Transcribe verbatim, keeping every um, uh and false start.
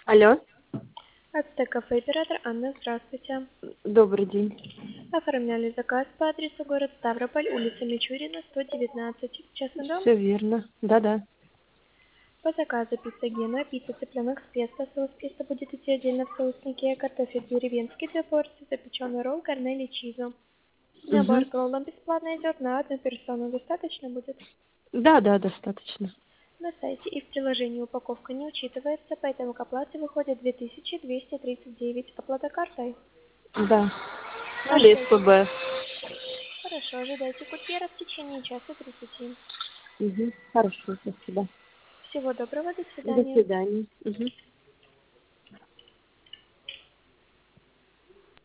Алло, Ацтек-кафе, оператор Анна, здравствуйте. добрый день. Оформляли заказ по адресу город Ставрополь, улица Мичурина, сто девятнадцать. Сейчас на дом? Все верно. Да-да. По заказу пицца Гена, пицца цыпленок с песто, соус песто будет идти отдельно в соуснике, картофель деревенский две порции, запеченный ролл, корнели чизу. Набор Угу. с роллом бесплатно идет на одну персону. Достаточно будет? Да-да, достаточно. На сайте и в приложении упаковка не учитывается, поэтому к оплате выходит две тысячи двести тридцать девять. Оплата картой? Да. Или Ожидайте. СПБ. Хорошо, ожидайте курьера в течение часа тридцати. Угу. Хорошо, спасибо. Всего доброго, до До свидания. свидания. Угу.